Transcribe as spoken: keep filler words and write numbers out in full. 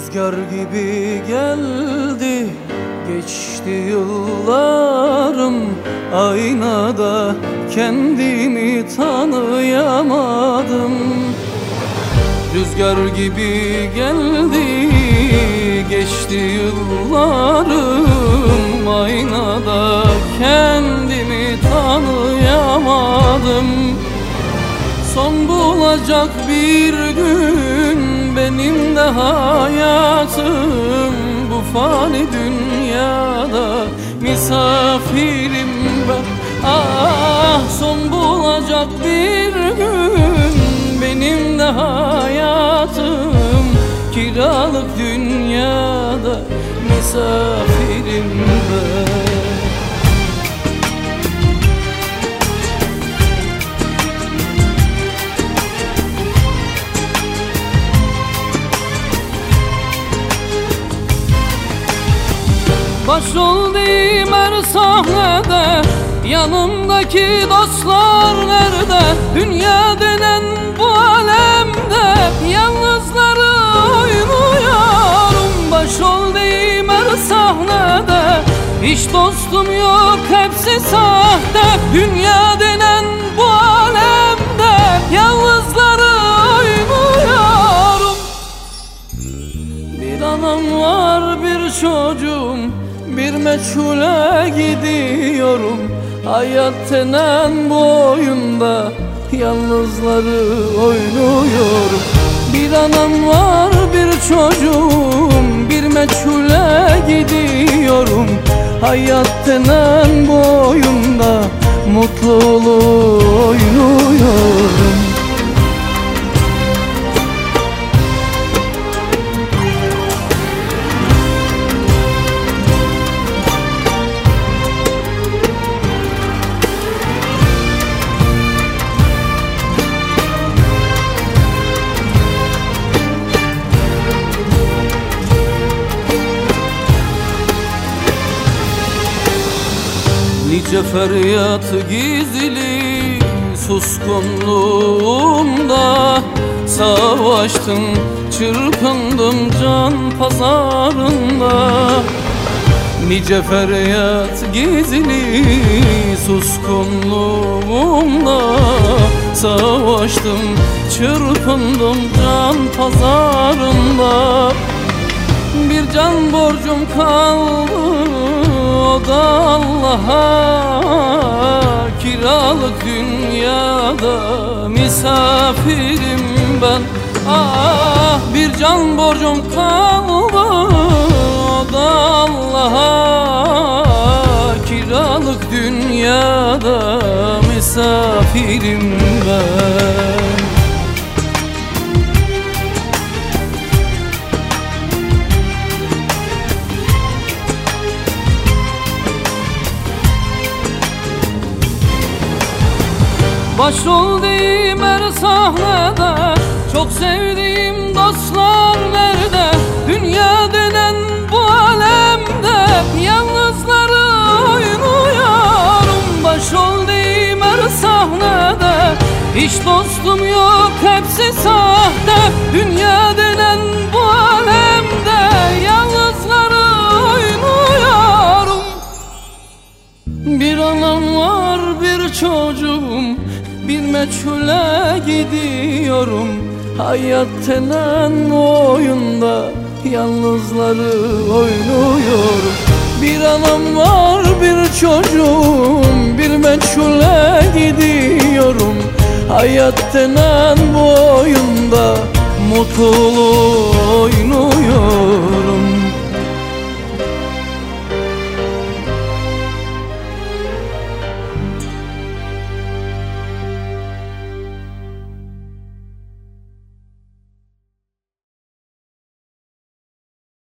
Rüzgar gibi geldi, geçti yıllarım. Aynada kendimi tanıyamadım. Rüzgar gibi geldi, geçti yıllarım. Aynada kendimi tanıyamadım. Son bulacak bir gün benim de hayatım. Bu fani dünyada misafirim ben. Ah, son bulacak bir gün benim de hayatım. Kiralık dünyada misafirim ben. Başrol diyeyim her sahnede, yanımdaki dostlar nerede? Dünya denen bu alemde yalnızları oynuyorum. Başrol diyeyim her sahnede, hiç dostum yok, hepsi sahte. Dünya denen bu alemde yalnızları oynuyorum. Bir anam var, bir çocuğum, bir meçhule gidiyorum. Hayat denen bu oyunda yalnızları oynuyorum. Bir anam var, bir çocuğum, bir meçhule gidiyorum. Hayat denen bu oyunda mutluluğu oynuyorum. Nice feryat gizli suskunluğumda, savaştım, çırpındım can pazarında. Nice feryat gizli suskunluğumda, savaştım, çırpındım can pazarında. Bir can borcum kaldı, o da Allah'a. Kiralık dünyada misafirim ben. Ah, bir can borcum kaldı, o da Allah'a. Kiralık dünyada misafirim ben. Başrol diyeyim her sahnede, çok sevdiğim dostlar nerede? Dünya denen bu alemde yalnızları oynuyorum. Başrol diyeyim her sahnede, hiç dostum yok, hepsi sahte. Dünya denen bu alemde yalnızları oynuyorum. Bir anam var, bir çocuğum, bir meçhule gidiyorum. Hayat denen oyunda yalnızları oynuyorum. Bir anam var, bir çocuğum, bir meçhule gidiyorum. Hayat denen bu oyunda mutluluğu oynuyorum.